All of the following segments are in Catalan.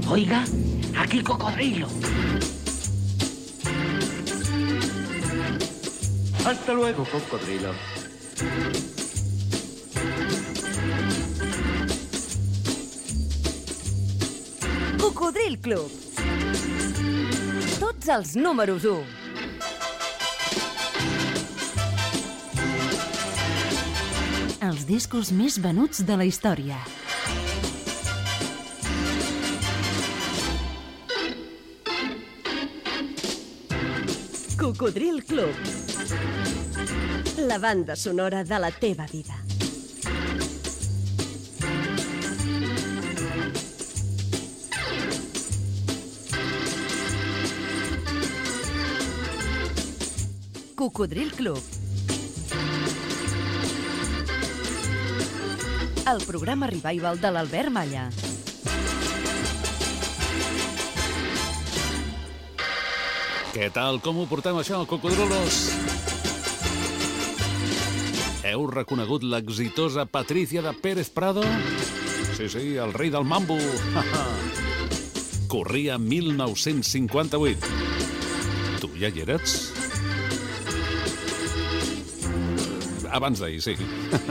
Oiga, aquí Cocodrilo. Hasta luego, Cocodrilo. Cocodril Club. Tots els números 1. Els discos més venuts de la història. Cocodril Club. La banda sonora de la teva vida. Cocodril Club. El programa revival de l'Albert Malla. Què tal? Com ho portem això, cocodrilos? Heu reconegut l'exitosa Patricia de Pérez Prado? Sí, el rei del mambo. Corria 1958. Tu ja hi eres? Abans d'ahir, sí.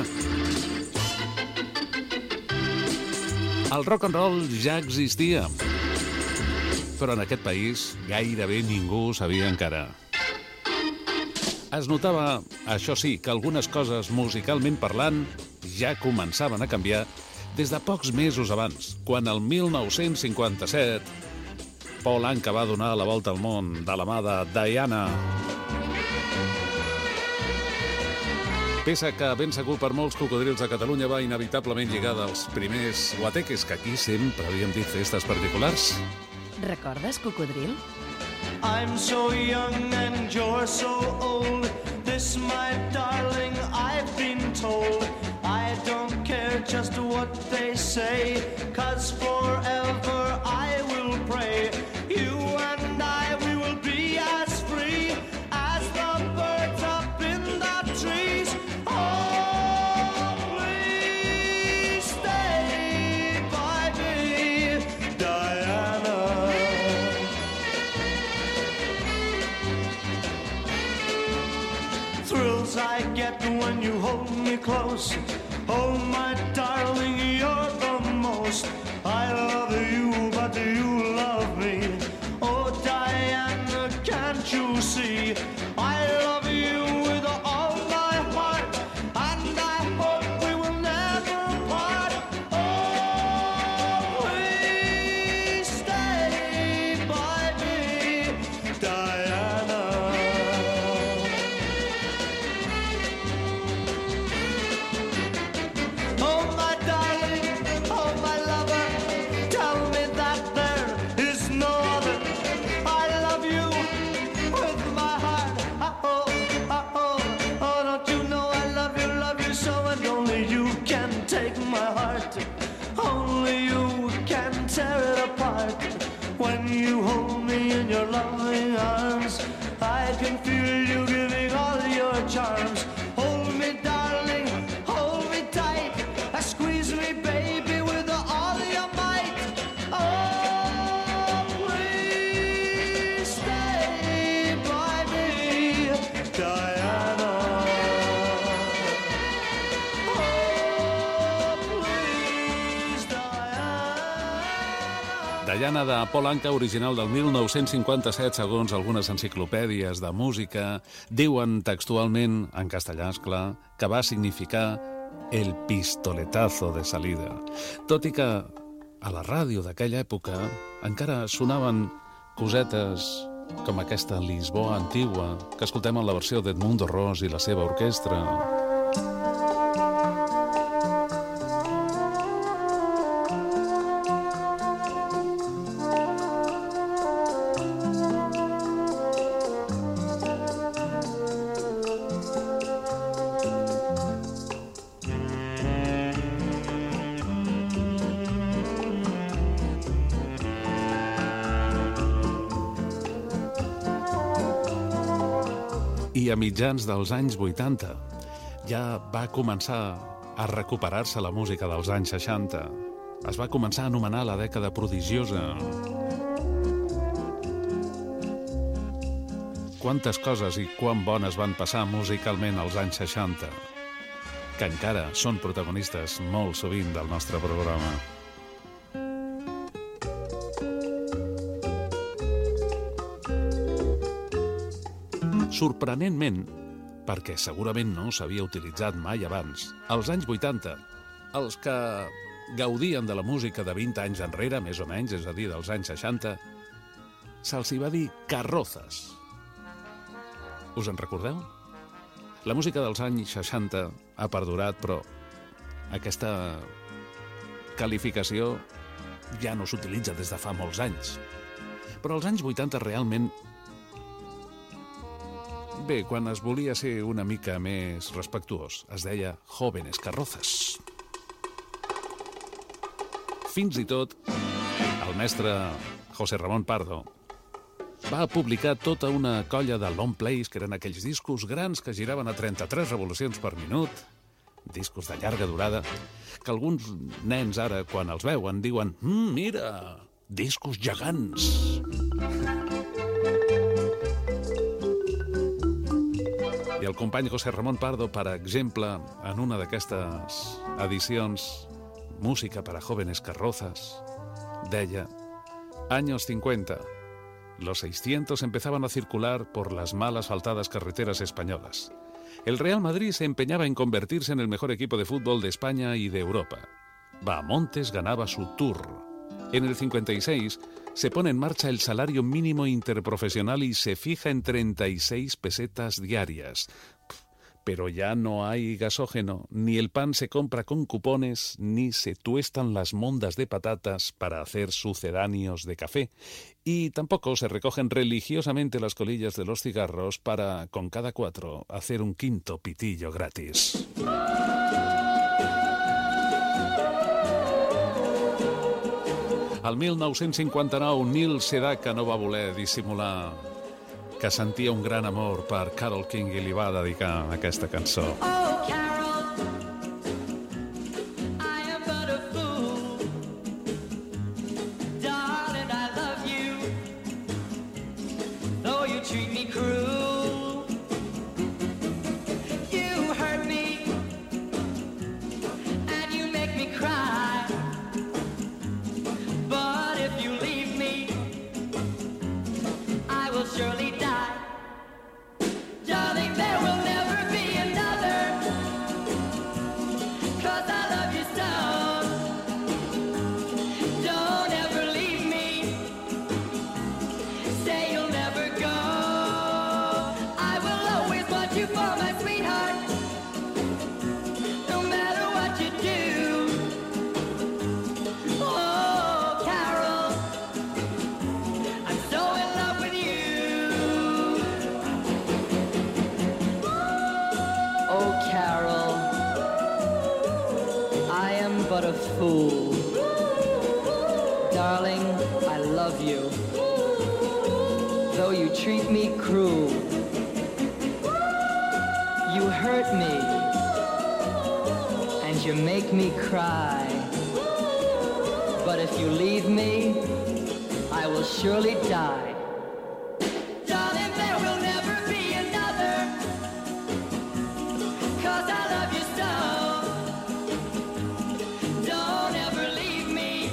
El rock and roll ja existia, però en aquest país gairebé ningú ho sabia encara. Es notava, això sí, que algunes coses musicalment parlant ja començaven a canviar des de pocs mesos abans, quan el 1957 Paul Anka va donar la volta al món de la mà de Diana. Peça que ben segur per molts cocodrils de Catalunya va inevitablement lligada als primers guateques, que aquí sempre havíem dit festes particulars. Recordes, Cocodril? I'm so young and you're so old. This, my darling, I've been told. I don't care just what they say, 'cause forever I will pray. You and I, we will be as free as the birds up in the trees. Oh, please stay by me, Diana. Thrills I get when you hold me close. Oh, my darling, you're the most. I love you, but you love me. Oh, Diana, can't you see? I love you with all my heart, and I hope we will never part. Oh, please stay by me, Diana. Oh, my darling, oh, my lover, tell me that there is no other. I love you with my heart. Oh, oh, oh, oh, don't you know I love you so, and only you can take my heart. Only you can tear it apart. When you hold me in your loving arms, I can feel you giving all your charms. Hold me, darling, hold me tight. Squeeze me, baby, with all your might. Oh, please stay by me, Diana. Oh, please, Diana. Diana de Paul Anka, original del 1957, segons algunes enciclopèdies de música, diuen textualment, en castellà, esclar, que va significar el pistoletazo de salida. Tot i que a la ràdio d'aquella època encara sonaven cosetes com aquesta Lisboa antigua, que escoltem en la versió d'Edmundo Ros i la seva orquestra. I a mitjans dels anys 80 ja va començar a recuperar-se la música dels anys 60. es va començar a anomenar la dècada prodigiosa. Quantes coses i quan bones van passar musicalment als anys 60, que encara són protagonistes molt sovint del nostre programa. Sorprenentment, perquè segurament no s'havia utilitzat mai abans, als anys 80, els que gaudien de la música de 20 anys enrere, més o menys, és a dir, dels anys 60, se'ls hi va dir carrozas. Us en recordeu? La música dels anys 60 ha perdurat, però aquesta qualificació ja no s'utilitza des de fa molts anys. Però als anys 80 realment... Bé, quan es volia ser una mica més respectuós, es deia jóvenes carrozas. Fins i tot, el mestre José Ramón Pardo va publicar tota una colla de long plays, que eren aquells discos grans que giraven a 33 revolucions per minut, discos de llarga durada, que alguns nens ara, quan els veuen, diuen «Mira, discos gegants!» I el company José Ramón Pardo, per exemple, en una d'aquestes edicions, Música para jóvenes carrozas, deia «Años 50. Los 600 empezaban a circular por las mal asfaltadas carreteras españolas. El Real Madrid se empeñaba en convertirse en el mejor equipo de fútbol de España y de Europa. Bahamontes ganaba su Tour. En el 56 se pone en marcha el salario mínimo interprofesional y se fija en 36 pesetas diarias. Pero ya no hay gasógeno, ni el pan se compra con cupones, ni se tuestan las mondas de patatas para hacer sucedáneos de café, y tampoco se recogen religiosamente las colillas de los cigarros para, con cada 4, hacer un quinto pitillo gratis. Al 1959, Neil Sedaka no va voler dissimular que sentia un gran amor per Carole King i li va dedicar aquesta cançó. Oh, Carol, I am but a fool. Darling, I love you, though you treat me cruel. You hurt me, and you make me cry. But if you leave me, I will surely die. Darling, there will never be another, 'cause I love you so. Don't ever leave me, say you'll never go. I will always want you for my sweetheart, no matter what you do. Oh, Carol, I'm so in love with you. Oh, Carol, I am but a fool. Darling, I love you, though you treat me cruel. You hurt me, and you make me cry. But if you leave me, I will surely die. Darling, there will never be another, 'cause I love you so. Don't ever leave me,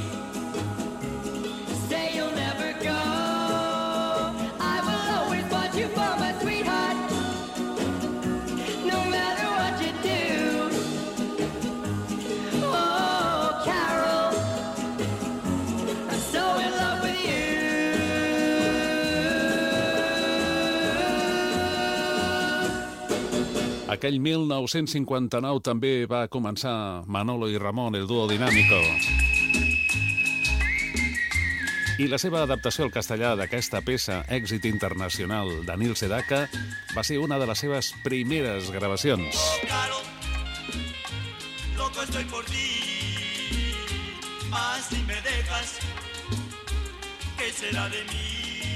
say you'll never go. I will always want you for my sweetheart, no matter what you do. Oh, Carol, I'm so in love with you. Aquell 1959 també va començar Manolo i Ramon, el dúo dinàmico. I la seva adaptació al castellà d'aquesta peça, èxit internacional de Neil Sedaka, va ser una de les seves primeres gravacions. Carol, loco estoy por ti, mas si me dejas, ¿qué será de mí?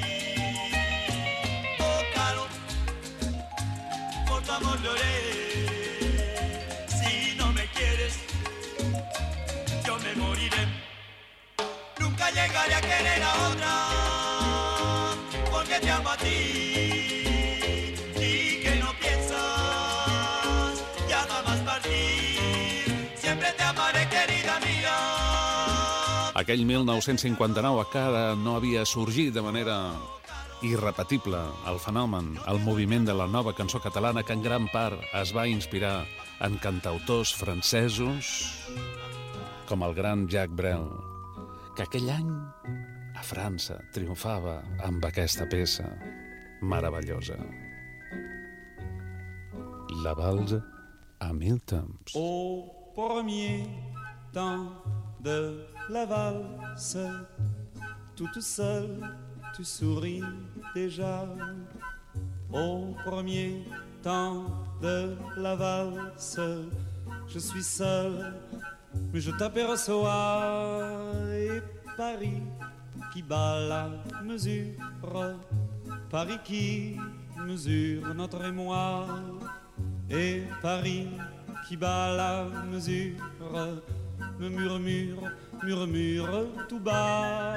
Oh, Carol, por tu amor lloré, si no me quieres, yo me moriré. llegaré a querer a otra, porque te amo a ti y que no piensas ya jamás partir. Siempre te amaré, querida mía. Aquell 1959 encara no havia sorgit de manera irrepetible el fenomen, el moviment de la nova cançó catalana que en gran part es va inspirar en cantautors francesos com el gran Jacques Brel, que aquell any a França triomfava amb aquesta peça meravellosa. La valse à mille temps. Au premier temps de la valse, toute seule, tu souris déjà. Au premier temps de la valse, je suis seul, mais je t'aperçois. Et Paris qui bat la mesure, Paris qui mesure notre émoi. Et Paris qui bat la mesure me murmure tout bas.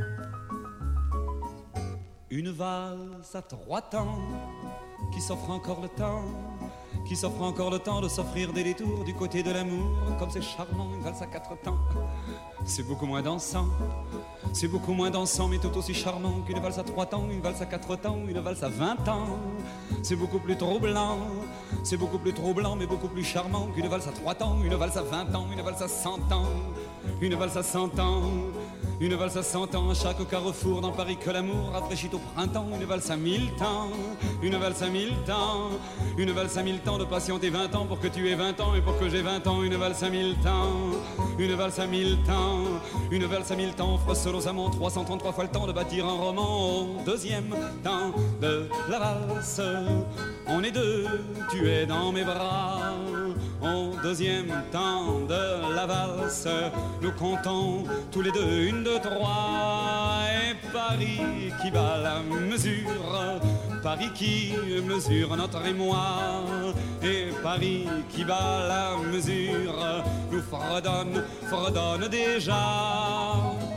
Une valse à 3 temps qui s'offre encore le temps, qui s'offre encore le temps de s'offrir des détours du côté de l'amour. Comme c'est charmant, une valse à 4 temps, c'est beaucoup moins dansant, c'est beaucoup moins dansant, mais tout aussi charmant qu'une valse à 3 temps, une valse à 4 temps, une valse à 20 ans. C'est beaucoup plus troublant, c'est beaucoup plus troublant, mais beaucoup plus charmant qu'une valse à 3 temps, une valse à 20 ans, une valse à 100 ans, une valse à 100 ans. Une valse à 100 ans à chaque carrefour dans Paris que l'amour rafraîchit au printemps. Une valse à 1000 temps, une valse à 1000 temps, une valse à 1000 temps de patienter 20 ans pour que tu aies 20 ans et pour que j'ai 20 ans. Une valse à 1000 temps, une valse à 1000 temps, une valse à 1000 temps offre seul aux amants 333 fois le temps de bâtir un roman. Au deuxième temps de la valse, on est 2, tu es dans mes bras. Au deuxième temps de la valse, nous comptons tous les 2, 1, 2, 3. Et Paris qui bat la mesure, Paris qui mesure notre émoi. Et Paris qui bat la mesure nous fredonne déjà.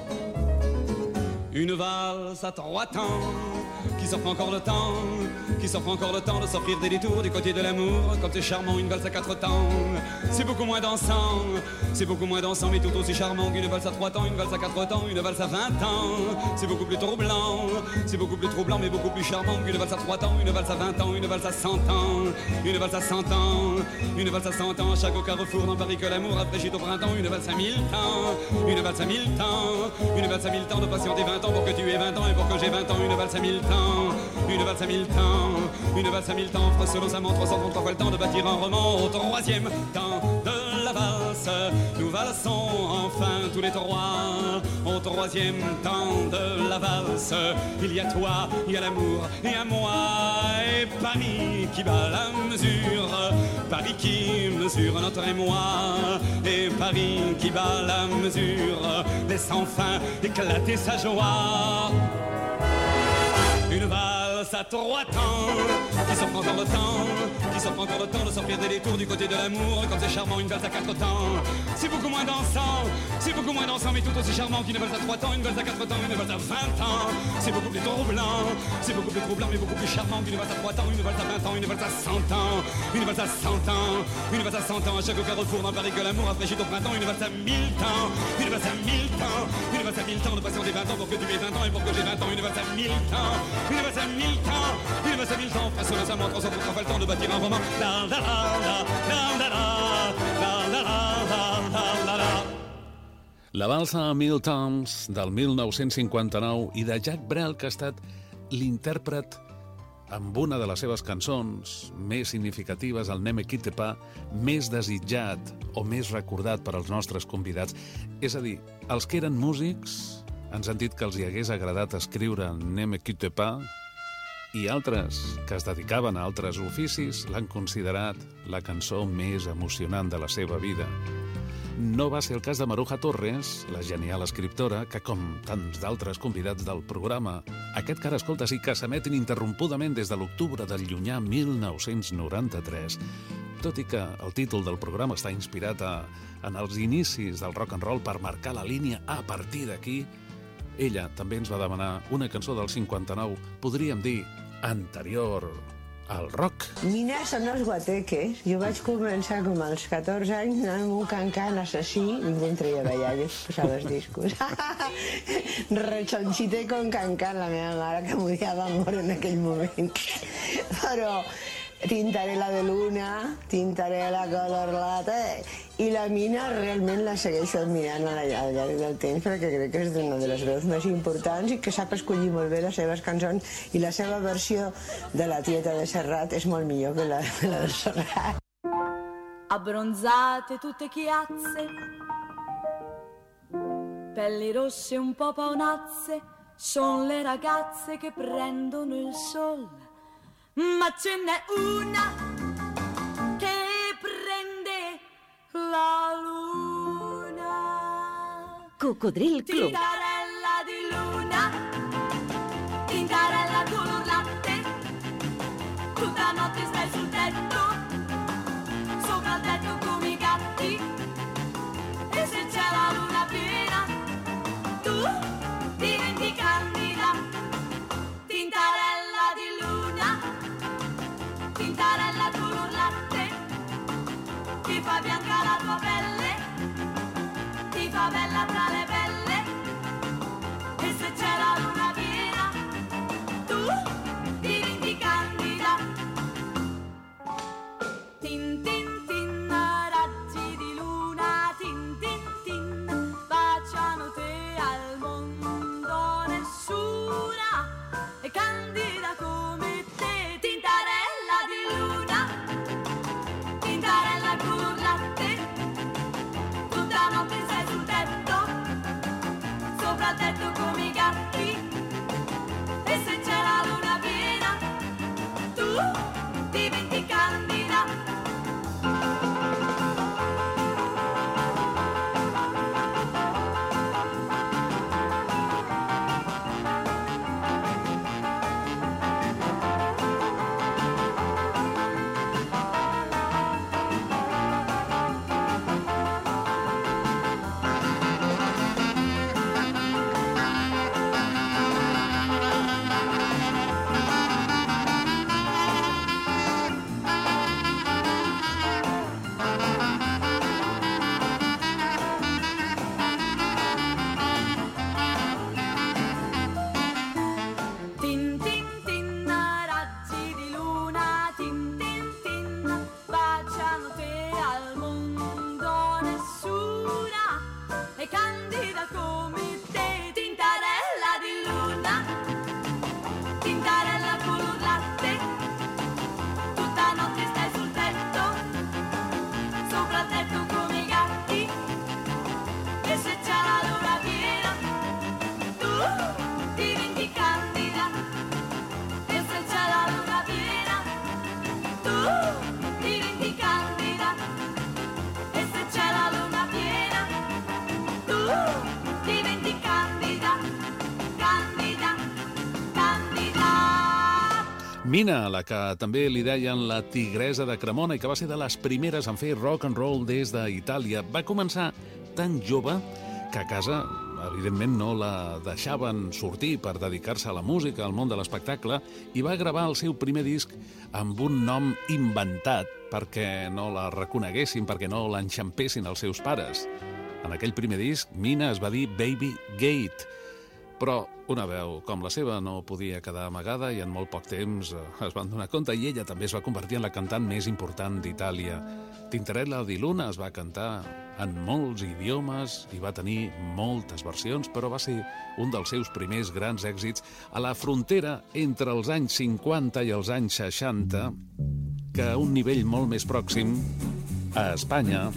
Une valse à 3 temps qui s'offre encore le temps, qui s'offre encore le temps de s'offrir des détours du côté de l'amour. Comme c'est charmant, une valse à 4 temps, c'est beaucoup moins dansant, c'est beaucoup moins dansant, mais tout aussi charmant qu'une valse à 3 temps, une valse à 4 temps, une valse à 20 ans. C'est beaucoup plus troublant, c'est beaucoup plus troublant, mais beaucoup plus charmant qu'une valse à 3 temps, une valse à 20 ans, une valse à 100 ans, une valse à 100 ans, une valse à 100 ans à chaque carrefour dans Paris que l'amour rafraîchit au printemps. Une valse à 1000 temps, une valse à 1000 temps, une valse à 1000 temps de patienter 20 ans pour que tu aies 20 ans et pour que j'ai 20 ans. Une valse à 1000 temps, une valse à 1000 temps, une valse à 1000 temps offre seul aux amants 333 fois le temps de bâtir un roman. Au troisième temps de la valse, nous valsons enfin tous les 3. Au troisième temps de la valse, il y a toi, il y a l'amour et à moi. Et Paris qui bat la mesure, Paris qui mesure notre émoi. Et Paris qui bat la mesure laisse enfin éclater sa joie. Une valse à 3 temps qui s'offre encore le temps, qui s'offre encore le temps de sortir des détours du côté de l'amour. Comme c'est charmant, une valse à 4 temps, c'est beaucoup moins dansant, c'est beaucoup moins dansant, mais tout aussi charmant qu'une valse à 3 temps, une valse à 4 temps, une valse à 20 ans. C'est beaucoup plus troublant, c'est beaucoup plus troublant, mais beaucoup plus charmant qu'une valse à 3 temps, une valse à 20 ans, une valse à 100 ans, une valse à 100 ans, une valse à 100 ans à chaque carrefour dans Paris que l'amour rafraîchit au printemps. Une valse à 1000 temps, une valse à 1000 temps, une valse à 1000 temps de patienter 20 ans pour que tu aies 20 ans et pour que j'ai 20 ans. Une valse à 1000 temps, une valse à 1000 temps, une valse à 1000 temps, face aux amants 333 fois le temps de bâtir un roman. La la la la la la la la la la la. La valsa a 1000 temps del 1959 i de Jacques Brel, que ha estat l'intèrpret amb una de les seves cançons més significatives, el Ne me quitte pas, més desitjat o més recordat per als nostres convidats. És a dir, els que eren músics han sentit que els hi hagués agradat escriure Ne me quitte pas, i altres que es dedicaven a altres oficis l'han considerat la cançó més emocionant de la seva vida. No va ser el cas de Maruja Torres, la genial escriptora, que, com tants d'altres convidats del programa, aquest que ara escoltes i que s'emet ininterrompudament des de l'octubre del llunyà 1993, tot i que el títol del programa està inspirat en els inicis del rock and roll per marcar la línia a partir d'aquí, ella també ens va demanar una cançó del 59, podríem dir anterior al rock. Mina són els guateques. Jo vaig començar com als 14 anys anant amb un cancan assassí i mentre jo ballar i posava els discos. Rechonchite con cancan, la meva mare que moria d'amor en aquell moment. Però Tintarella de Luna, Tintarella Color Latte, i la Mina realment la segueixo admirant al llarg del temps perquè crec que és una de les veus més importants i que sap escollir molt bé les seves cançons i la seva versió de la Tieta de Serrat és molt millor que la de Serrat. Abbronzate tutte chiazze, pelli rosse un po' paonazze, son le ragazze che prendono il sol. Ma ce n'è una che prende la luna. Cocodril Club. Tintarella di luna, tintarella color latte, tutta notte stai sul tetto, sopra il tetto come i gatti, e se c'è la luna piena, tu diventi candida. Tintarella di luna, tintarella color latte, ti fa bianca la tua pelle, ti fa bella tra le pelle, e se c'è la luna piena, tu diventi candida. Tin tin tin, raggi di luna, tin tin tin, baciano te al mondo, nessuna è candida come te. Tintarella di luna, tintarella color latte, tutta notte sei sul tetto, sopra il tetto come i gatti, e se c'è la luna piena, tu diventi candida. Tin tin tin, raggi di luna, tin tin tin, baciano te al mondo, nessuna è candida come te. Tintarella di luna, tintarella color latte, tutta notte stai sul tetto, sopra il tetto come i gatti, e se c'è la luna piena, tu diventi candida, e se c'è la luna piena, tu diventi candida, e se c'è la luna piena, tu diventi candida, candida, candida. Mina, la que també li deien la tigresa de Cremona i que va ser de les primeres en fer rock and roll des d'Itàlia, va començar tan jove que a casa evidentment no la deixaven sortir per dedicar-se a la música, al món de l'espectacle, i va gravar el seu primer disc amb un nom inventat perquè no la reconeguessin, perquè no l'enxampessin els seus pares. En aquell primer disc, Mina es va dir Baby Gate, però una veu com la seva no podia quedar amagada i en molt poc temps es van donar compte i ella també es va convertir en la cantant més important d'Itàlia. Tintarella di Luna es va cantar en molts idiomes i va tenir moltes versions, però va ser un dels seus primers grans èxits a la frontera entre els anys 50 i els anys 60, que a un nivell molt més pròxim, a Espanya,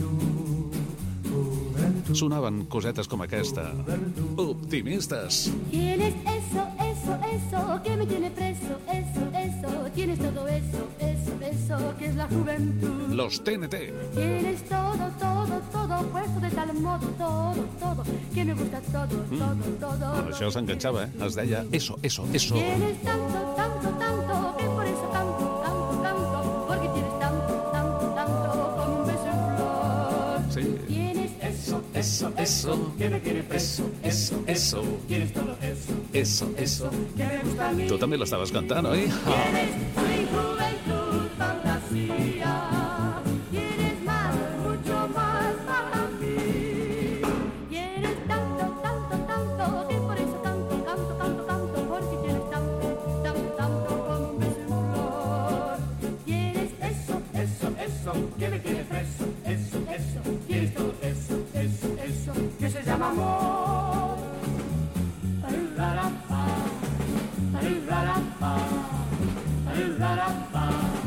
sonaven cosetes com aquesta. Optimistes. Tienes eso, eso, eso, que me tiene preso, eso, eso, tienes todo eso, eso, eso, que es la juventud. Los TNT. Tienes todo, todo, todo, puesto de tal modo, todo, todo, que me gusta todo, todo, todo. Amb això s'enganxava, es deia eso, eso, eso. Tienes tanto, tanto, tanto, que por eso canto, canto, canto, porque tienes tanto, tanto, tanto, como un beso en flor. Sí. Tienes eso, eso, eso, que me tiene preso, eso, eso, tienes todo eso, eso, eso. que me gusta a mí. Tu també l'estaves cantant, oi? Tienes mi juventud, fantasía. Quieres más, mucho más para mí. Quieres tanto, tanto, tanto, que por eso tanto, tanto, tanto, tanto, porque quieres tanto, tanto, tanto como un beso en flor. Quieres eso, Eso, eso, que me tiene preso, eso, eso, tienes todo eso, eso, eso, que se llama amor. Parirarapa, parirarapa, parirarapa,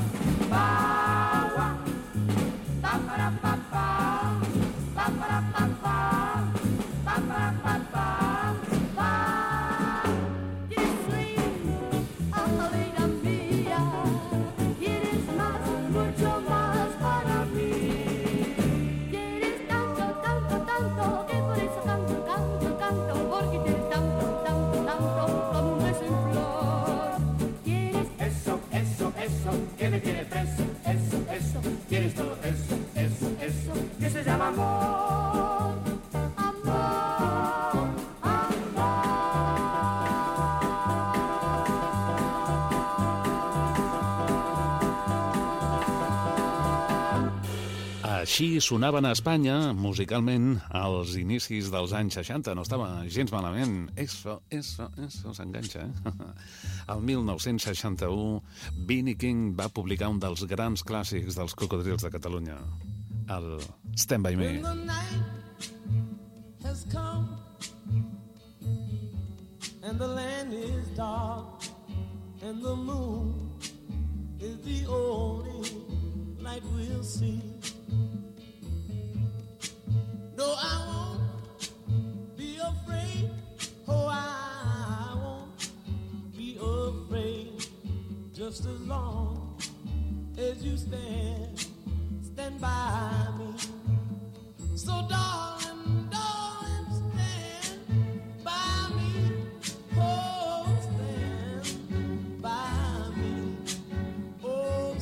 pa, pa, para, pa, pa, pa, para, pa, pa, pa, para, pa, pa, pa. quieres swing, vida mía. Quieres más, mucho más para mí. Quieres tanto, tanto, tanto, que por eso canto, canto, canto, porque quieres tanto, tanto, tanto, como un beso en flor. Quieres Eso, eso, eso, que me tiene preso, eso, eso, tienes todo eso, eso, eso, que se llama amor. amor, amor. Així sonaven a Espanya, musicalment, als inicis dels anys 60. No estava gens malament. Eso, s'enganxa, eh? El 1961, Benny King va publicar un dels grans clàssics dels cocodrils de Catalunya, el Stand By Me. When the night has come and the land is dark and the moon is the only light we'll see. No, I won't be afraid. Oh, I won't be afraid. Just as long as you stand by me. So darling, darling, stand by me. Oh, stand by me. Oh,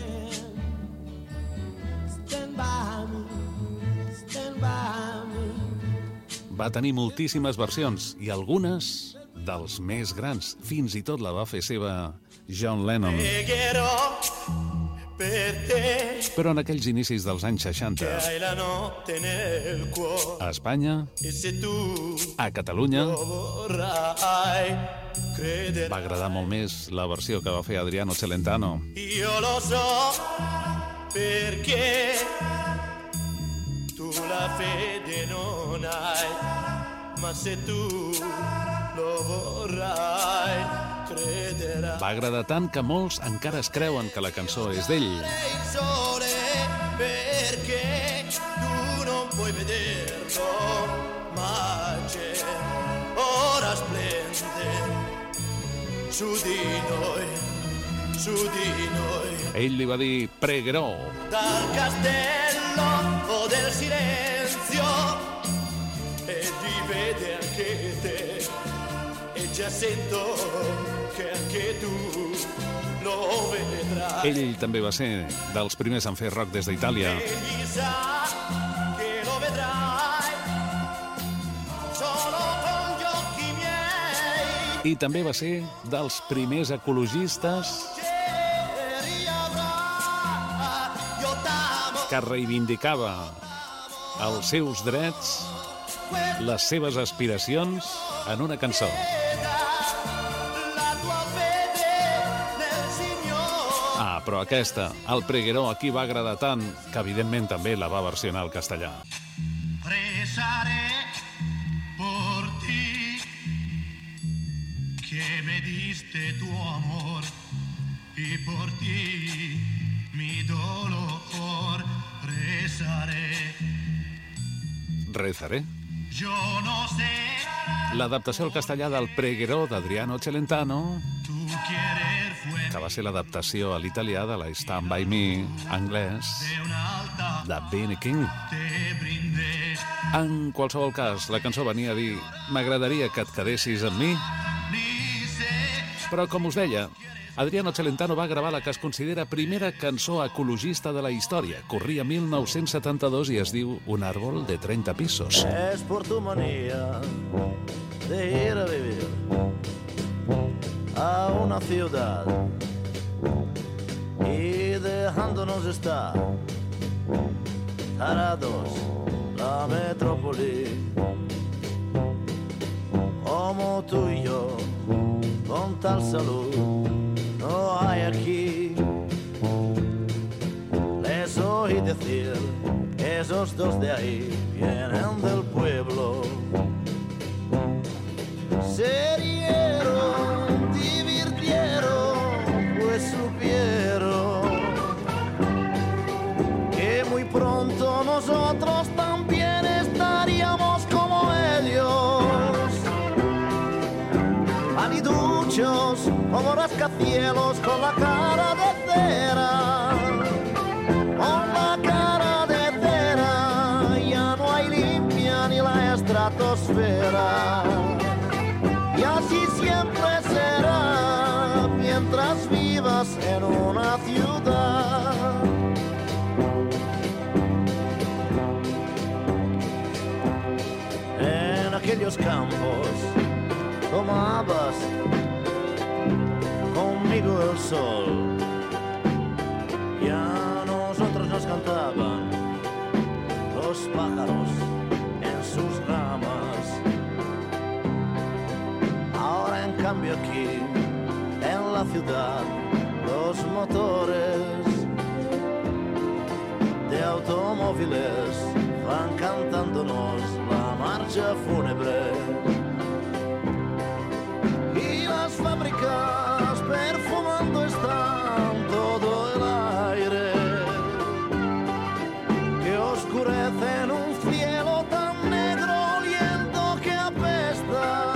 stand by me. Stand by me. Va tenir moltíssimes versions i algunes dels més grans. Fins i tot la va fer seva John Lennon. Pregherò per te Però en aquells inicis dels anys 60, che hai la notte nel cuore a Espanya, e se tu a Catalunya, lo vorrai credere. va agradar molt més la versió que va fer Adriano Celentano. Io lo so perché tu la fede non hai, ma se tu lo vorrai crederai. Va agradar tant que molts encara es creuen que la cançó és d'ell. Il sole perché tu non puoi vederlo, ma c'è, ora splende su di noi, su di noi. Ell li va dir pregherò. Dal castello o del silenzio e rivede anche te e già sento che anche tu lo vedrai. Ell també va ser dels primers en fer rock des d'Itàlia. Egli sa che lo vedrai solo con gli occhi miei. I també va ser dels primers ecologistes que reivindicava els seus drets, les seves aspiracions en una cançó. Ah, però aquesta, el Pregherò, aquí va agradar tant que evidentment també la va versionar al castellà. Rezaré por ti, que me diste tu amor, y por ti mi dolor rezaré. Rezaré. Yo no sé, L'adaptació al castellà del Pregherò d'Adriano Celentano, tu querer fue que va ser l'adaptació a l'italià de la Stand By Me anglès de una alta de Benny King. te brindé. En qualsevol cas, la cançó venia a dir: m'agradaria que et quedessis amb mi, Ni sé Però, com us deia, Adriano Celentano va gravar la que es considera primera cançó ecologista de la història. Corria 1972 i es diu Un árbol de 30 pisos. Es por tu manía de ir a vivir a una ciudad y dejándonos estar tarados la metrópoli, como tú y yo, con tal salud no hay aquí. Les oí decir, esos dos de ahí vienen del pueblo. Se rieron, divirtieron, pues supieron que muy pronto nosotros también estaríamos como ellos, paliduchos como rascacielos con la cara de cera, con la cara de cera. Ya no hay limpia ni la estratosfera, y así siempre será mientras vivas en una ciudad. En aquellos campos tomabas conmigo el sol, y a nosotros nos cantaban los pájaros en sus ramas. Ahora en cambio aquí, en la ciudad, los motores de automóviles van cantándonos la marcha fúnebre, y las fábricas perfumando están todo el aire, que oscurecen un cielo tan negro oliendo que apesta.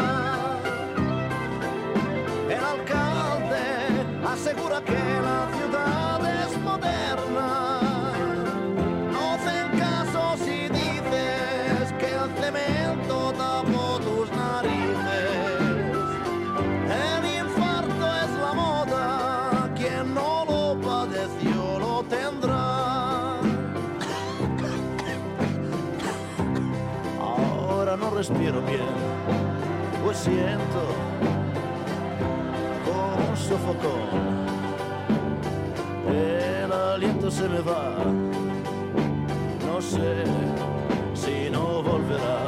El alcalde asegura que la ciudad es moderna. No hacen caso si dices que el cemento tapó tus narices. El infarto es la moda, quien no lo padeció lo tendrá. Ahora no respiro bien, pues siento como un sofocón. El aliento se me va, no sé si no volverá.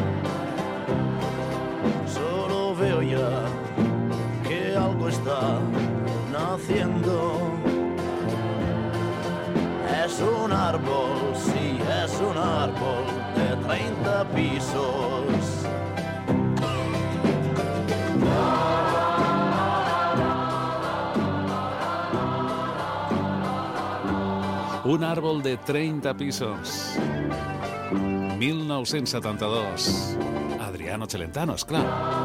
Solo veo ya que algo está naciendo. Es un árbol, sí, es un árbol de 30 pisos. Un árbol de 30 pisos. 1972. Adriano Celentano, esclar.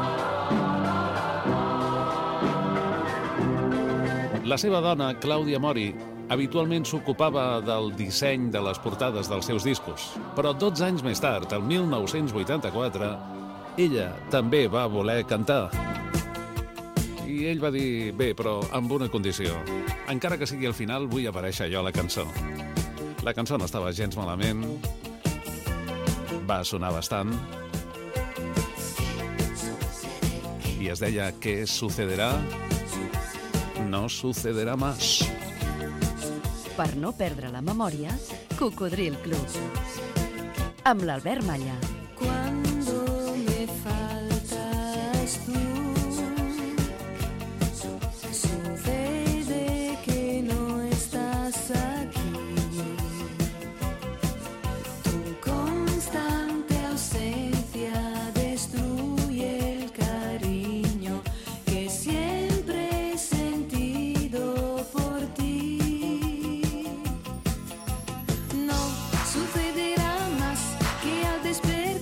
La seva dona, Clàudia Mori, habitualment s'ocupava del disseny de les portades dels seus discos. Però 12 anys més tard, el 1984, ella també va voler cantar. I ell va dir, bé, però amb una condició. Encara que sigui al final, vull aparèixer jo a la cançó. La cançó no estava gens malament, va sonar bastant, i es deia ¿Qué sucederá? No sucederá más. Per no perdre la memòria, Cocodril Club. Amb l'Albert Malla. Cuando me faltas tú, sucede que no estás aquí. Tu constante ausencia destruye el cariño que siempre he sentido por ti. No sucederá más que al despertar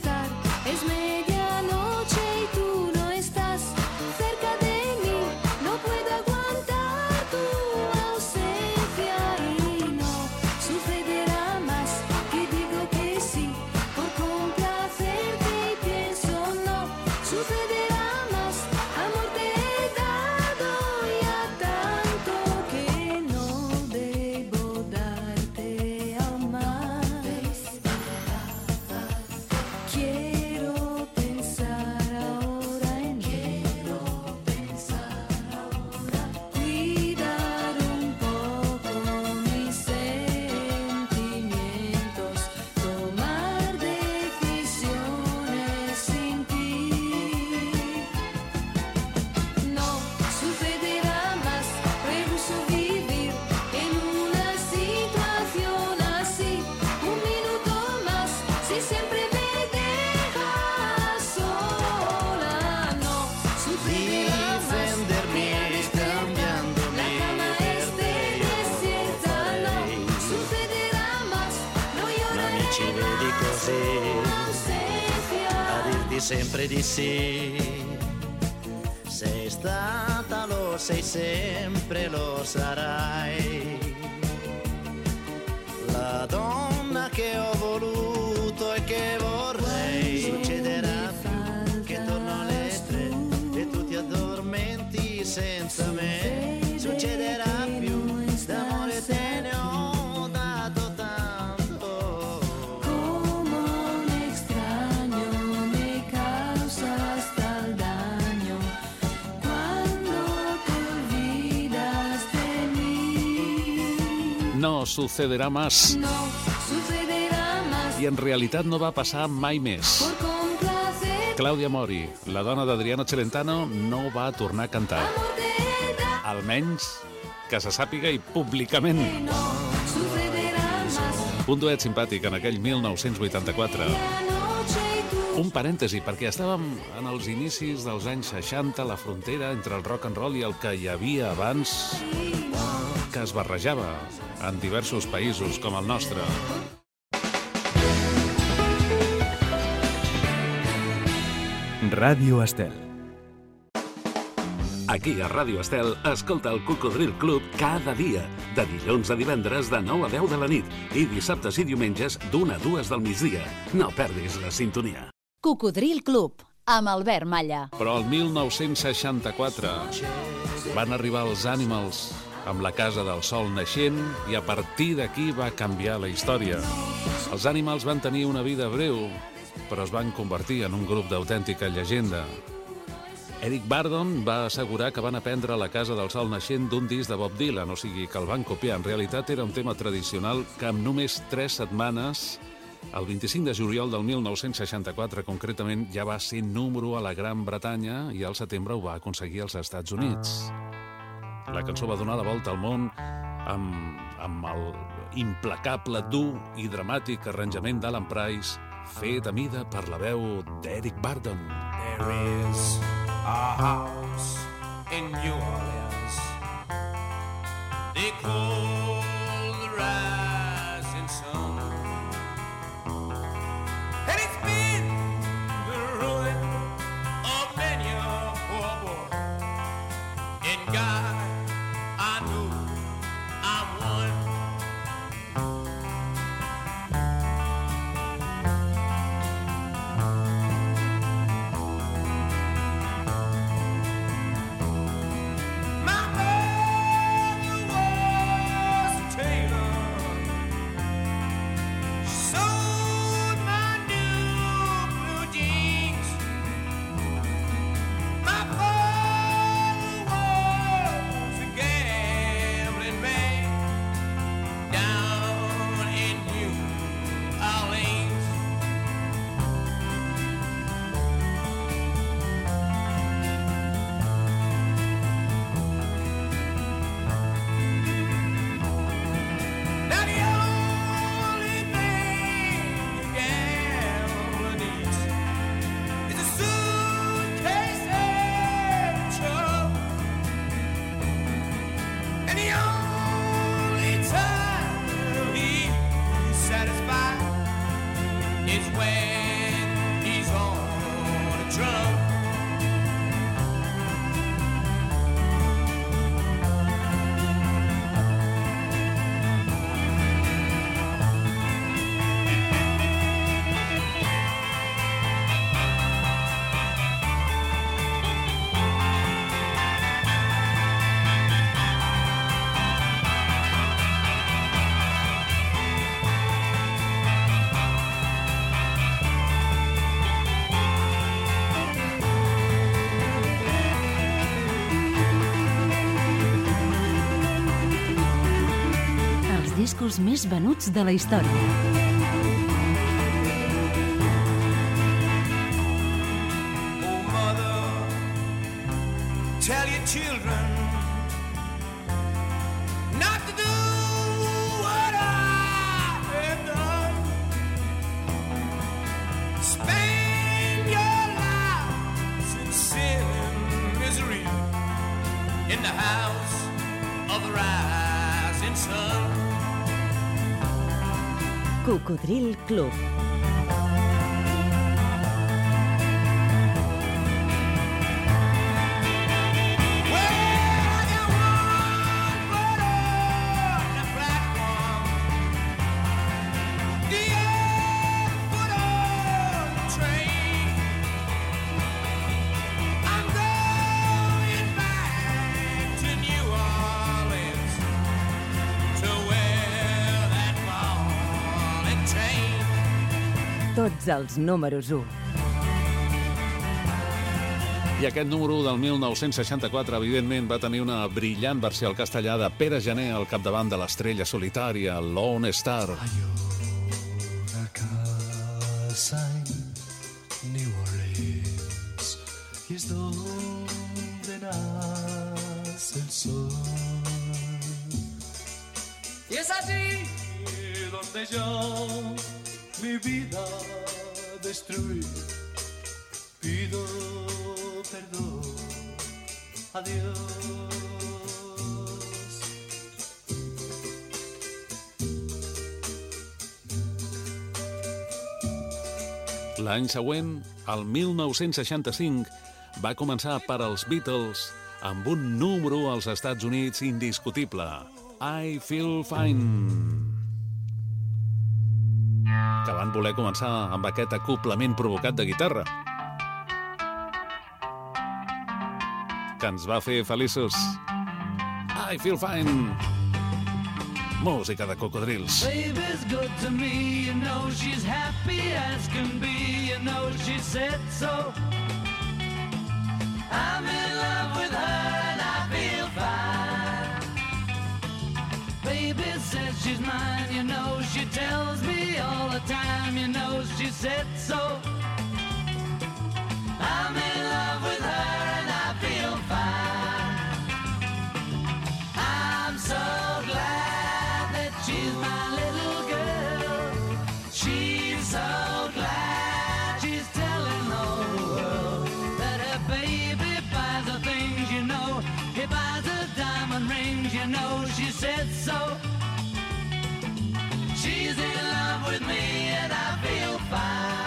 di sempre di sì. Sei stata, lo sei sempre, lo sarai. La donna che ho voluto e che vorrei. Succederà che torno alle 3 e tu ti addormenti senza me. Succederà più, d'amore te ne ho dato tanto. Como un extraño me causas tal daño cuando te olvidas de mí. No sucederà más. No sucederá más. I en realitat no va passar mai més. Por complacer. Clàudia Mori, la dona d'Adriano Celentano, no va tornar a cantar. Almenys que se sàpiga i públicament. No sucederá más. Un duet simpàtic en aquell 1984. Un parèntesi, perquè estàvem en els inicis dels anys 60, la frontera entre el rock and roll i el que hi havia abans, que es barrejava en diversos països com el nostre. Ràdio Estel. Aquí a Ràdio Estel, escolta el Cocodril Club cada dia, de dilluns a divendres de 9 a 10 de la nit i dissabtes i diumenges d'1 a 2 del migdia. No perdis la sintonia. Cocodril Club, amb Albert Malla. Però el 1964 van arribar els Animals amb la Casa del Sol naixent i a partir d'aquí va canviar la història. Els Animals van tenir una vida breu, però es van convertir en un grup d'autèntica llegenda. Eric Burdon va assegurar que van aprendre la Casa del Sol naixent d'un disc de Bob Dylan, o sigui que el van copiar. En realitat era un tema tradicional que amb només 3 setmanes, el 25 de juliol del 1964 concretament, ja va ser número a la Gran Bretanya i al setembre ho va aconseguir als Estats Units. La cançó va donar la volta al món amb el implacable, dur i dramàtic arranjament d'Alan Price, fet a mida per la veu d'Eric Burdon. There is a house in New Orleans they call the Rising Sun, and it's been the ruin of many a poor boy. And God, I know I'm one. Discos més venuts de la història. Oh, mother, tell your children not to do what I have done. Spend your lives in sin and misery in the house of the rising sun. Cocodril Club. Tots els números 1. I aquest número 1 del 1964, evidentment, va tenir una brillant versió al castellà de Pere Gené al capdavant de l'estrella solitària, Lone Star. Una casa en New Orleans y es donde nace el sol. Y es allí donde yo mi vida destruí. Pido perdón a Dios. L'any següent, el 1965, va començar per als Beatles amb un número als Estats Units indiscutible, I Feel Fine, que van voler començar amb aquest acoplament provocat de guitarra, que ens va fer feliços. I Feel Fine. Música de cocodrils. Baby's good to me, you know she's happy as can be, you know she said so. I'm in love with her and I feel fine. Baby says she's mine, you know she tells me all the time, you know she said so. I'm in love with her and I feel fine. I'm so glad that she's my little girl. She's so glad she's telling the whole world that her baby buys her things, you know. He buys her diamond rings, you know she said so. She's in love with me and I feel fine.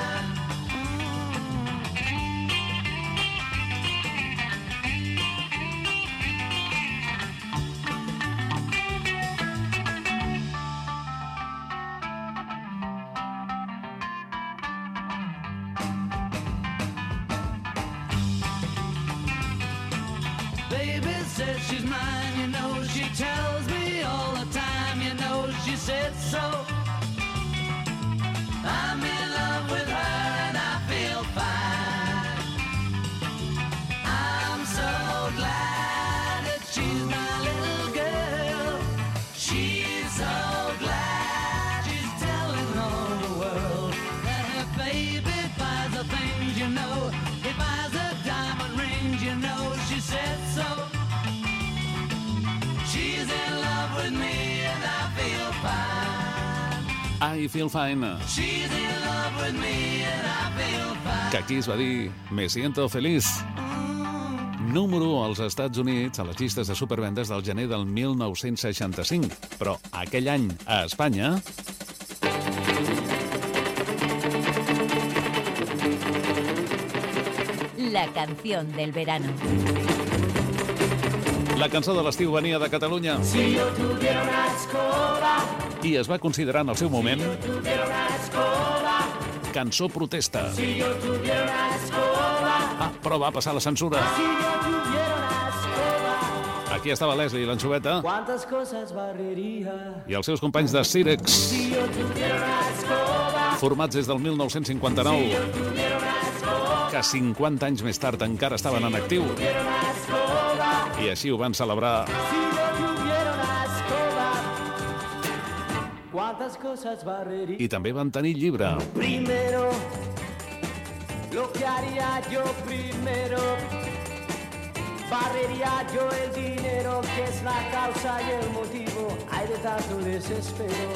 Baby says she's mine, you know she tells me all the time, you know she said so. I'm in love with her and I feel fine. I'm so glad that she's my little girl. She's so glad she's telling all the world that her baby buys her things, you know. He buys her diamond rings, you know she said so. She's in love with me and I feel fine. I Feel Fine. She's in love with me and I feel fine. Que aquí es va dir Me siento feliz. Número als Estats Units a les llistes de supervendes del gener del 1965. Però aquell any, a Espanya... La canción del verano. La cançó de l'estiu venia de Catalunya Si yo tuviera una escoba, i es va considerar en el seu moment si yo tuviera una escoba, cançó protesta. si yo tuviera una escoba, Però va passar la censura. si yo tuviera una escoba, Aquí estava Leslie l'Ansoveta ¿cuántas cosas barrería? i els seus companys de Sirex, Si yo tuviera una escoba, formats des del 1959, si yo tuviera una escoba, que 50 anys més tard encara estaven en actiu. tuviera una escoba, I així ho van celebrar. si yo tuviera una escoba, ¿cuántas cosas barrería? I també van tenir llibre. Primero, lo que haría yo primero, barrería yo el dinero que es la causa y el motivo, hay de tanto desespero.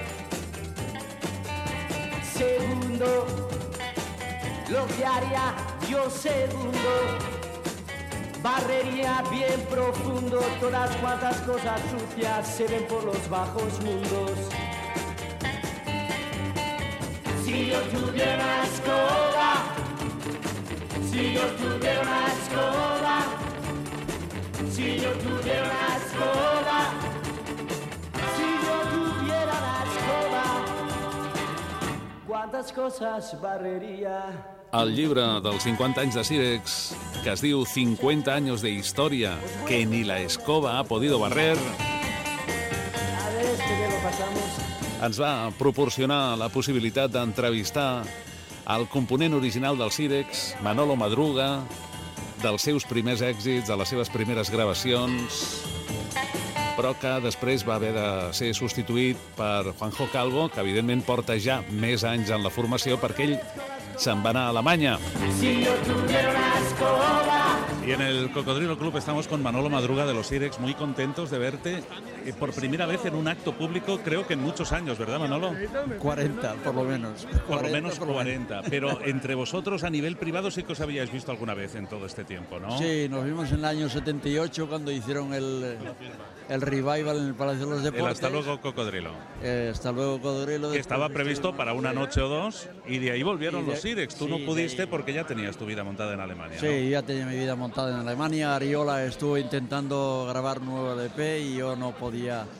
Segundo, lo que haría yo segundo, barrería bien profundo, todas cuantas cosas sucias se ven por los bajos mundos. Si yo tuviera una escoba, si yo tuviera una escoba, si yo tuviera una escoba, si yo tuviera una escoba, ¿cuántas cosas barrería? El llibre dels 50 anys de Sirex, que es diu 50 años de historia que ni la escoba ha podido barrer, A ver, que lo pasamos. ens va proporcionar la possibilitat d'entrevistar el component original dels Sirex, Manolo Madruga, dels seus primers èxits, de les seves primeres gravacions, però que després va haver de ser substituït per Juanjo Calvo, que evidentment porta ja més anys en la formació perquè ell se'n va anar a Alemanya. Si yo tuviera una escoba. Y en el Cocodrilo Club estamos con Manolo Madruga de los Sirex, muy contentos de verte por primera vez en un acto público, creo que en muchos años, ¿verdad, Manolo? 40, por lo menos. Por lo menos 40. Pero entre vosotros, a nivel privado, sí que os habíais visto alguna vez en todo este tiempo, ¿no? Sí, nos vimos en el año 78 cuando hicieron el revival en el Palacio de los Deportes. El Hasta luego Cocodrilo. Hasta luego Cocodrilo. Que estaba previsto para una noche o dos y de ahí volvieron los Sirex. Tú no pudiste porque ya tenías tu vida montada en Alemania, Sí, ¿no? ya tenía mi vida montada en Alemania. Ariola estuvo intentando grabar un nuevo LP y yo no podía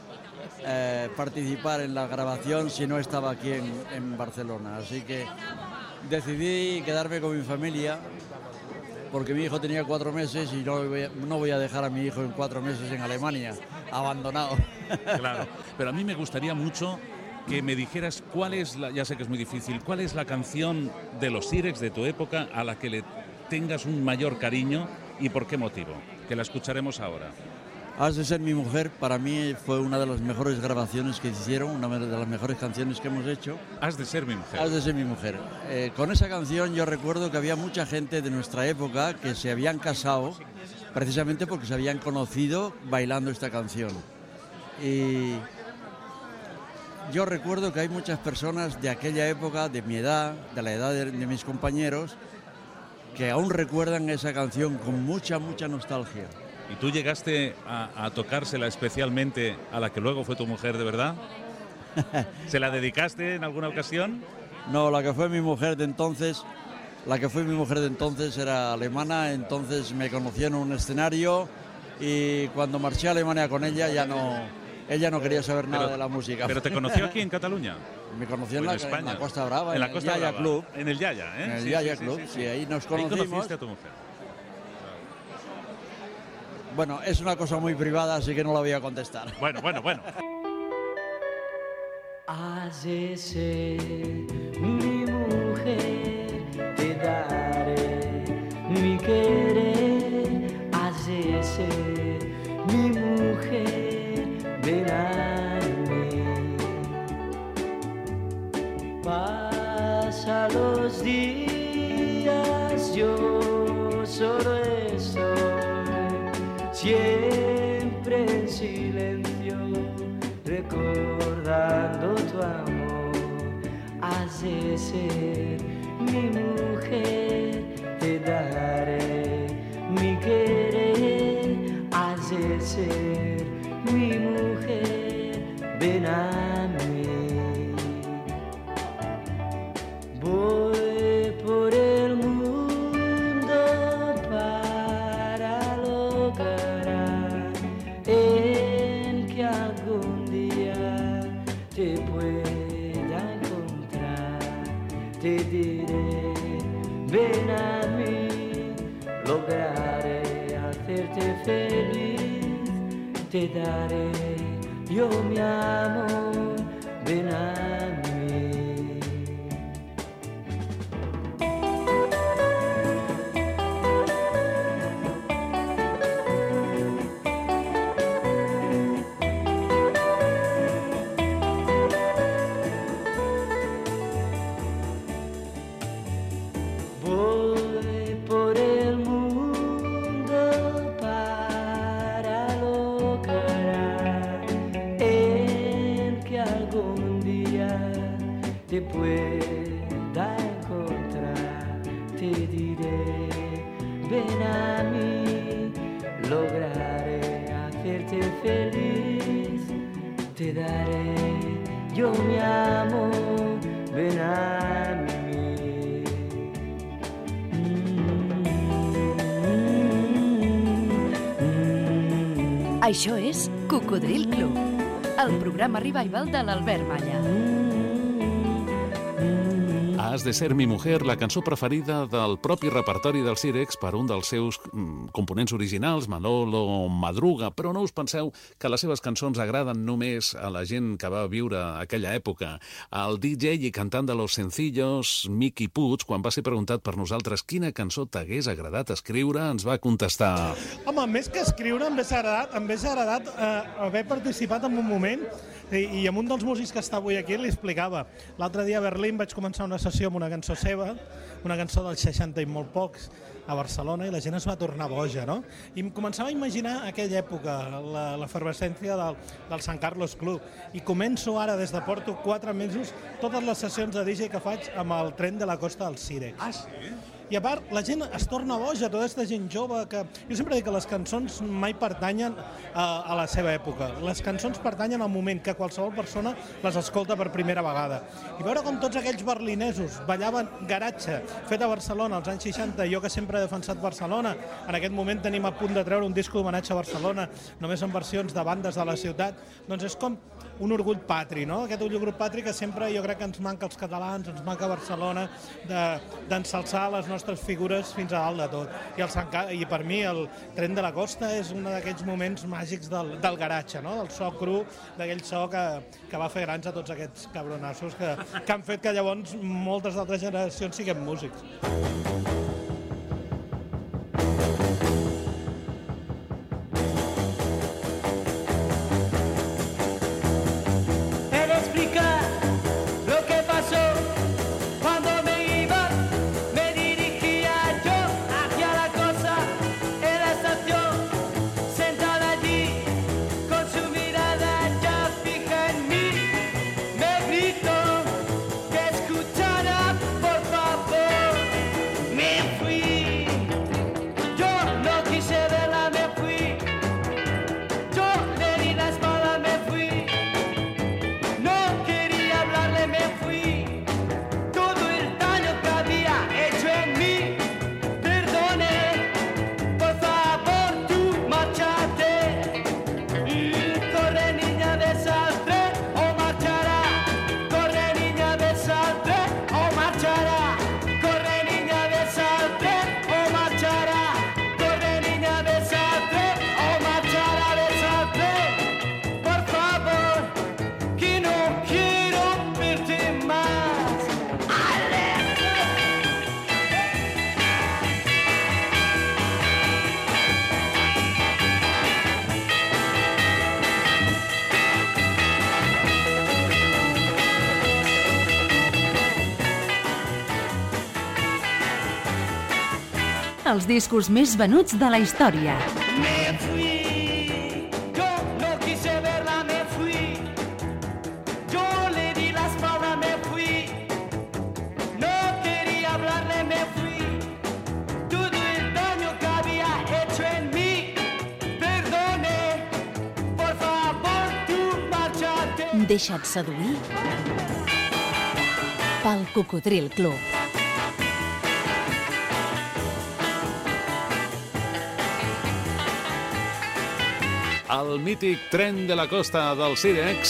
participar en la grabación si no estaba aquí en Barcelona. Así que decidí quedarme con mi familia porque mi hijo tenía 4 meses y no voy a dejar a mi hijo en 4 meses en Alemania, abandonado. Claro, pero a mí me gustaría mucho que me dijeras cuál es, ya sé que es muy difícil, cuál es la canción de los Sirex de tu época a la que le tengas un mayor cariño y por qué motivo, que la escucharemos ahora. Has de ser mi mujer, para mí fue una de las mejores grabaciones que hicieron, una de las mejores canciones que hemos hecho. Has de ser mi mujer. Has de ser mi mujer. Con esa canción yo recuerdo que había mucha gente de nuestra época que se habían casado precisamente porque se habían conocido bailando esta canción. Y yo recuerdo que hay muchas personas de aquella época, de mi edad, de la edad de mis compañeros, que aún recuerdan esa canción con mucha, mucha nostalgia. ¿Y tú llegaste a tocársela especialmente a la que luego fue tu mujer de verdad? ¿Se la dedicaste en alguna ocasión? No, la que fue mi mujer de entonces era alemana, entonces me conoció en un escenario y cuando marché a Alemania con ella ella no quería saber nada de la música. ¿Pero te conoció aquí en Cataluña? Me conoció en España. En la Costa Brava, en la Costa el Yaya Brava. Club. En el Yaya, ¿eh? En el Yaya Club, sí, ahí nos conocimos. Ahí conociste a tu mujer. Bueno, es una cosa muy privada, así que no la voy a contestar. Bueno. Has de ser mi mujer, te daré mi querer. Has de ser mi mujer, ven a mí. Pasa los días, yo solo estoy siempre en silencio, recordando tu amor. Has de ser mi mujer, te daré mi querer. Has de ser mi mujer, ven a mí. Voy por el mundo para lograr en que algún día te pueda encontrar. Te diré, ven a mí, lograré hacerte feliz. Te daré yo mi amor, ven a mí. Voy por el mundo para lograr en que algún día te pueda encontrar. Te diré, ven a mí, lograré hacerte feliz. Te daré yo mi amor, ven a mí. Això és Cocodril Club, el programa revival de l'Albert Malla. Has de ser mi mujer, la cançó preferida del propi repertori del Sirex per un dels seus components originals, Manolo Madruga, però no us penseu que les seves cançons agraden només a la gent que va viure aquella època. El DJ i cantant de Los Sencillos, Miqui Puig, quan va ser preguntat per nosaltres quina cançó t'hagués agradat escriure, ens va contestar: home, més que escriure, em hauria agradat haver participat en un moment i amb un dels músics que està avui aquí li explicava. L'altre dia a Berlín vaig començar una sessió amb una cançó seva, una cançó dels 60 i molt pocs, a Barcelona, i la gent es va tornar boja, no? I em començava a imaginar aquella època, l'efervescència del Sant Carlos Club, i començo ara, des de porto 4 mesos, totes les sessions de DJ que faig amb el tren de la costa del Sirex. Ah, sí? I a part, la gent es torna boja, tota aquesta gent jove que... Jo sempre dic que les cançons mai pertanyen a la seva època. Les cançons pertanyen al moment que qualsevol persona les escolta per primera vegada. I veure com tots aquells berlinesos ballaven garatge, fet a Barcelona als anys 60, jo que sempre he defensat Barcelona, en aquest moment tenim a punt de treure un disc d'homenatge a Barcelona, només en versions de bandes de la ciutat, doncs és com un orgull patri, no? Aquest orgull patri que sempre jo crec que ens manca als catalans, ens manca a Barcelona, d'ensalçar les nostres figures fins a dalt de tot. I per mi el tren de la costa és un d'aquells moments màgics del garatge, no? Del so cru, d'aquell so que va fer grans a tots aquests cabronassos que han fet que llavors moltes altres generacions siguem músics. Els discos més venuts de la història. Me fui, yo no quise verla, me fui. Yo le di la espalda, me fui. No quería hablarle, me fui. Todo el daño que había hecho en mí. Perdone, por favor, tú márchate. Deixa't seduir pel Cocodril Club. El mític tren de la costa del Sirex,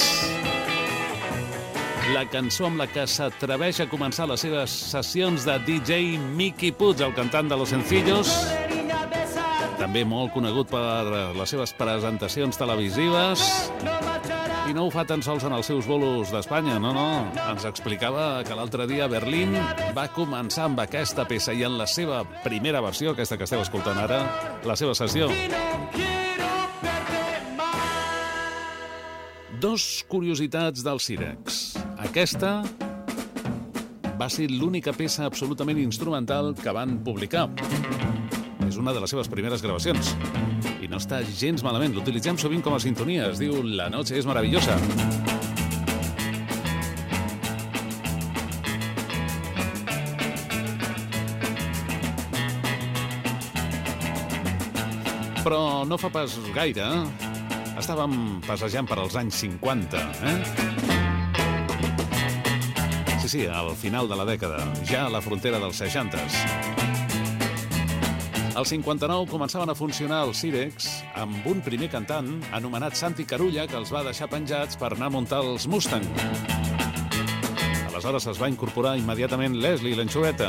la cançó amb la que s'atreveix a començar les seves sessions de DJ Miqui Puig, el cantant de Los Sencillos, també molt conegut per les seves presentacions televisives, i no ho fa tan sols en els seus bolos d'Espanya, no. Ens explicava que l'altre dia a Berlín va començar amb aquesta peça i en la seva primera versió, aquesta que esteu escoltant ara, la seva sessió. Dos curiositats del Sirex. Aquesta va ser l'única peça absolutament instrumental que van publicar. És una de les seves primeres gravacions. I no està gens malament. L'utilitzem sovint com a sintonia. Es diu La noche es maravillosa. Però no fa pas gaire, estàvem passejant per als anys 50, Sí, al final de la dècada, ja a la frontera dels 60s. Al 59 començaven a funcionar els Sirex amb un primer cantant anomenat Santi Carulla, que els va deixar penjats per anar a muntar els Mustang. Aleshores es va incorporar immediatament Leslie, l'anxoveta.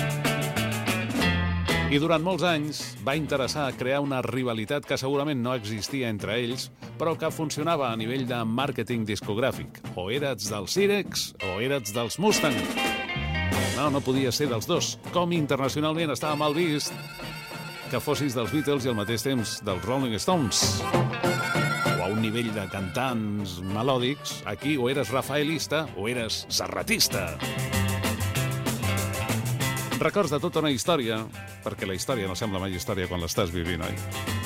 I durant molts anys va interessar a crear una rivalitat que segurament no existia entre ells, però que funcionava a nivell de màrqueting discogràfic. O eres dels Sirex o eres dels Mustang. No podia ser dels dos. Com internacionalment estava mal vist que fossis dels Beatles i al mateix temps dels Rolling Stones. O a un nivell de cantants melòdics, aquí o eres rafaelista o eres serratista. Records de tota una història, perquè la història no sembla mai història quan l'estàs vivint, oi?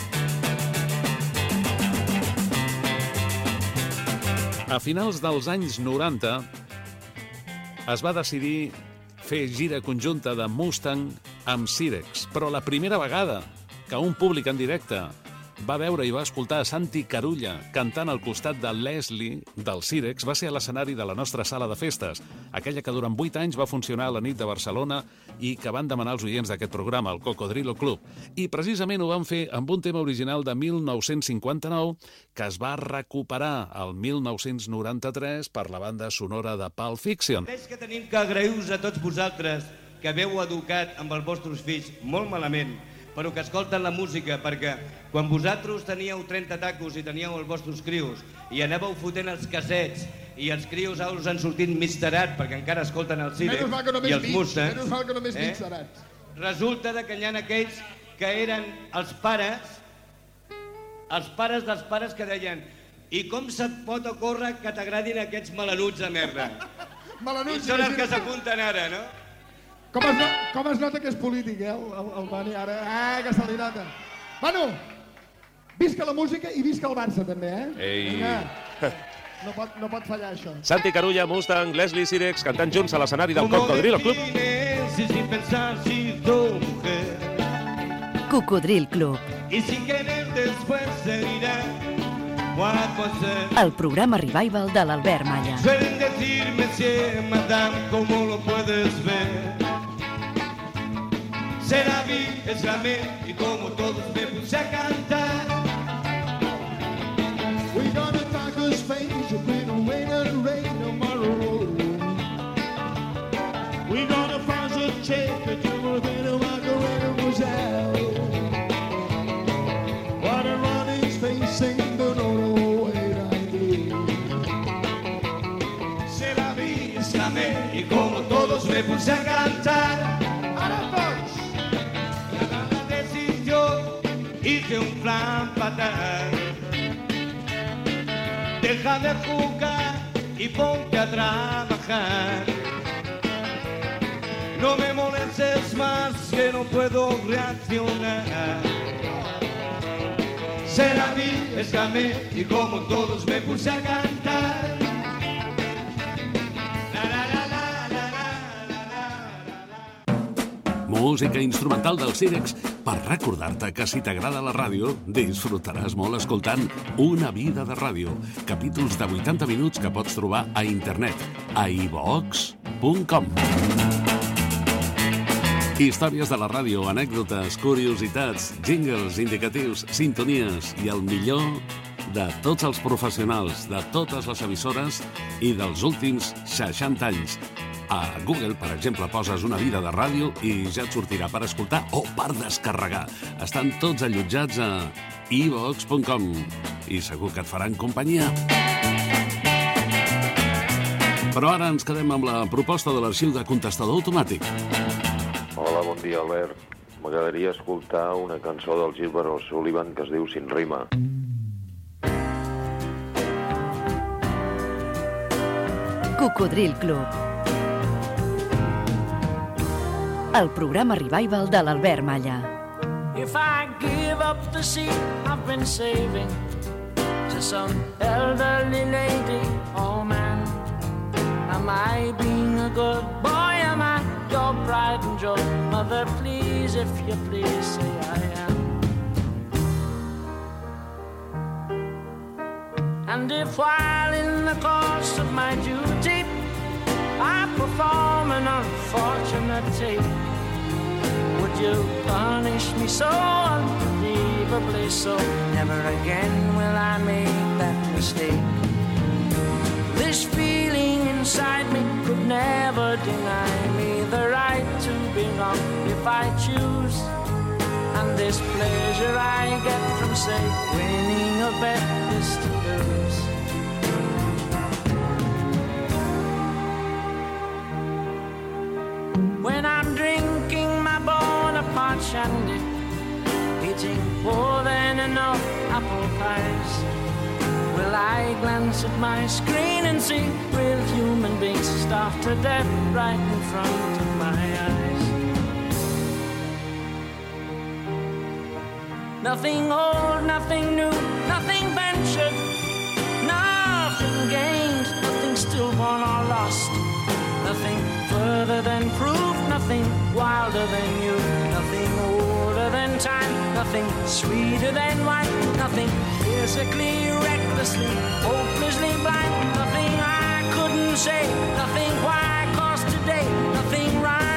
A finals dels anys 90 es va decidir fer gira conjunta de Mustang amb Sirex, però la primera vegada que un públic en directe va veure i va escoltar a Santi Carulla cantant al costat de Leslie del Sirex va ser a l'escenari de la nostra sala de festes, aquella que durant 8 anys va funcionar a la nit de Barcelona i que van demanar els oients d'aquest programa, el Cocodrilo Club. I precisament ho van fer amb un tema original de 1959 que es va recuperar el 1993 per la banda sonora de Pulp Fiction. És que tenim que agrair-vos a tots vosaltres que haveu educat amb els vostres fills molt malament, però que escolten la música, perquè quan vosaltres teníeu 30 tacos i teníeu els vostres crios i anàveu fotent els cassets i els crios us han sortit mig tarats perquè encara escolten el Sirex i els Mustang, menys mal que només mig tarats. Resulta que hi ha aquells que eren els pares dels pares que deien i com se't pot ocórrer que t'agradin aquests melanuts de merda? I són els que s'apunten ara, no? Com es nota que és polític, el Dani, ara? Que se li nota. Manu, visca la música i visca el Barça, també, Ei! No pot fallar, això. Santi Carulla, Mustang, Leslie, Sirex, cantant junts a l'escenari del Cocodrilo Club. Cocodril Club. I si querer después se irá. El programa Revival de l'Albert Malla. Suelen decirme si, madame, ¿cómo lo puedes ver? Será vi, es la me, y como todos me puse a cantar. We're gonna talk a space, we're gonna wait and rain tomorrow. We're gonna find a check, that you're gonna walk around the Roselle. What a running space, sing the no. Y como todos me puse a cantar, la decisión, hice un plan fatal. Deja de jugar y ponte a trabajar. No me molestes más que no puedo reaccionar. Se la vi, escamé y como todos me puse a cantar. Música instrumental del Sirex per recordar-te que si t'agrada la ràdio, disfrutaràs molt escoltant Una vida de ràdio, capítols de 80 minuts que pots trobar a internet, a iVox.com. Històries de la ràdio, anècdotes, curiositats, jingles, indicatius, sintonies i el millor de tots els professionals, de totes les emissores i dels últims 60 anys. A Google, per exemple, poses Una vida de ràdio i ja et sortirà per escoltar o per descarregar. Estan tots allotjats a iVox.com i segur que et faran companyia. Però ara ens quedem amb la proposta de l'arxiu de contestador automàtic. Hola, bon dia, Albert. M'agradaria escoltar una cançó del Gilbert O'Sullivan que es diu Sin rima. Cocodril Club. El programa Revival de l'Albert Malla. If I give up the seat I've been saving to some elderly lady or man, am I being a good boy? Am I your pride and joy? Mother, please, if you please, say I am. And if while in the course of my duty I perform an unfortunate take, would you punish me so unbelievably so? Never again will I make that mistake. This feeling inside me could never deny me the right to be wrong if I choose. And this pleasure I get from, say, winning a bet is to lose. When I'm drinking my Bonaparte shandy, eating more than enough apple pies, will I glance at my screen and see real human beings starved to death right in front of my eyes? Nothing old, nothing new, nothing ventured, nothing gained, nothing stillborn or lost, nothing further than proof, nothing wilder than you, nothing older than time, nothing sweeter than wine, nothing physically, recklessly, hopelessly blind, nothing I couldn't say, nothing why, 'cause today, nothing rhyme.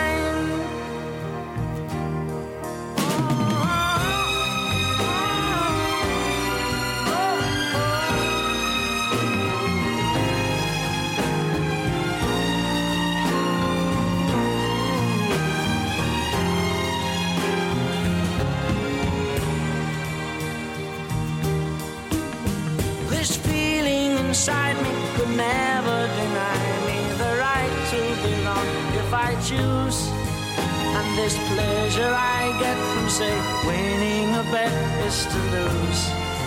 Inside me could never deny me the right to belong if I choose. And this pleasure I get from, say, winning a bet is to lose.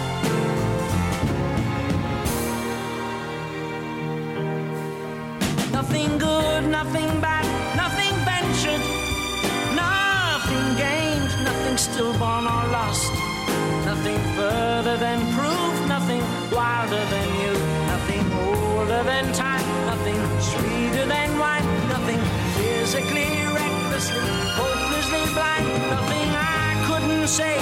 Nothing good, nothing bad, nothing ventured, nothing gained, nothing stillborn or lost, nothing further than proof, nothing wilder than you, nothing older than time, nothing sweeter than wine, nothing physically, recklessly, hopelessly blind, nothing I couldn't say,